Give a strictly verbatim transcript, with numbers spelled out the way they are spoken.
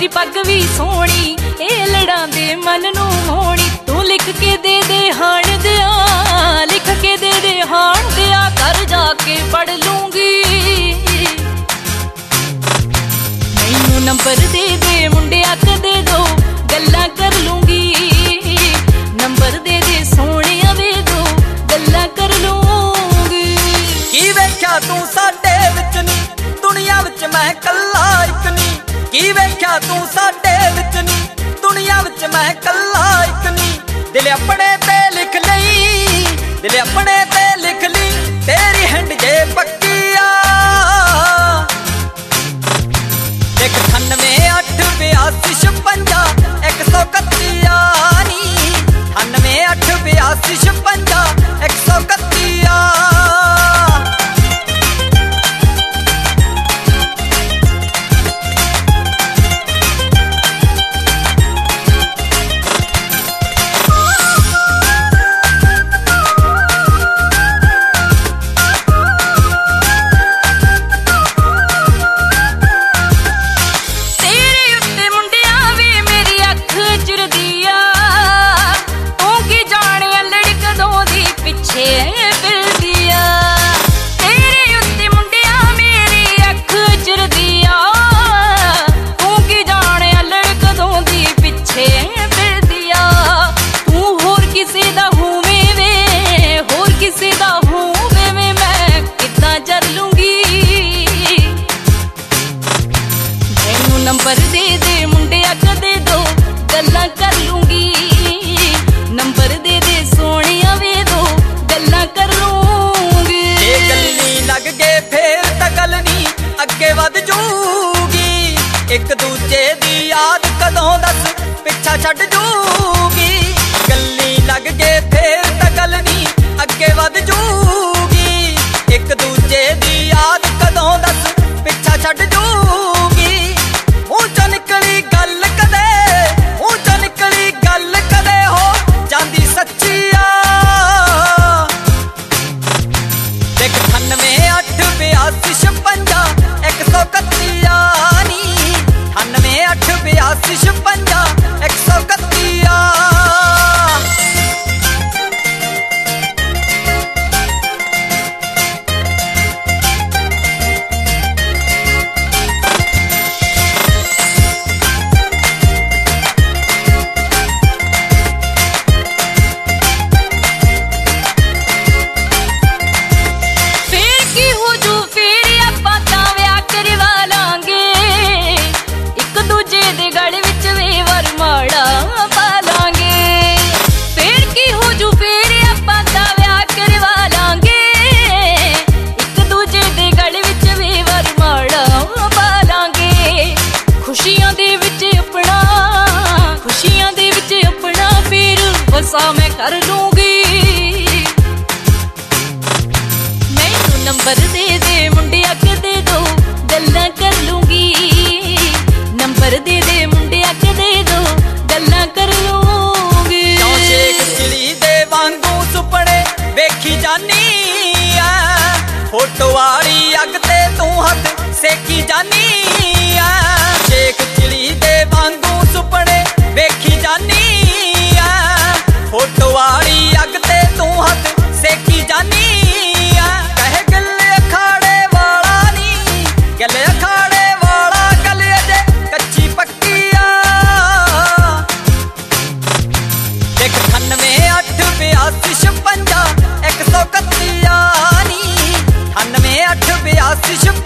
तेरी पग भी सोहनी ए लड़ा दे मन नू मोहनी। तू लिख के दे दे हाण दिया, लिख के दे दे हाण दिया, घर जाके पढ़ लूंगी। मैनू नंबर दे दे मुंडिया कदे दो गल्लां कर लूंगी। नंबर दे दे सोहणिया वे दो गल्लां कर लूंगी। की वेख्या तू साडे विच नी दुनिया विच मैं कल्ला इक नी। की वेख्या तू साडे विच नी दुनिया विच मैं कल्ला इक नी। दिल अपने ते लिख लई, दिल अपने ते लिख ली, तेरी हिंड जे पक्की आ। लिख अठानवे अठ बयासी छपंजा एक सौ कत्ती आ नी। अठानवे अठ बयासी छपंजा एक सौ कत्ती आ। नंबर दे दे मुंडिया कदे दो गल्लां कर लूंगी। नंबर दे दे सोहणिया वे दो गल्लां कर लूंगी। जे गल्ली लग गए फेर तां गल नी अगे वध जूगी। एक दूजे दी याद कदों दस पिछा छड्ड जूगी। गल्ली लग गए फेर तां गल नी अगे वध जूगी। एक दूजे दी याद कदों दस पिछा छड्ड जूगी। मूंह चों निकली गल कदे, मूंह चों निकली गल कदे हो जांदी सच्ची आ। देख अठानवे अठ बयासी छपंजा एक सौ कत्ती आ नी। अठानवे अठ बयासी छपंजा एक सौ कत्ती आ। मैं कर लूंगी। मैनू नंबर दे दे मुंडिया कदे दो गल्लां कर लूंगी। नंबर दे दे मुंडिया कदे दो गल्लां कर लूंगी। क्यों शेख चिली दे वांगू सुपने वेखी जानी आ। फोटो वाली अग ते तू हथ सेकी जानी आ। शेख चिली दे वांगू सुपने वेखी जानी आ। फोटो वाली अग ते तू हथ सेकी जानी आ। कहे गले अखाड़े वाला नी, गले अखाड़े वाला गले जे कच्ची पक्की आ। देख अठानवे अठ बयासी छपंजा एक सौ कत्ती आ नी। अठानवे अठ बयासी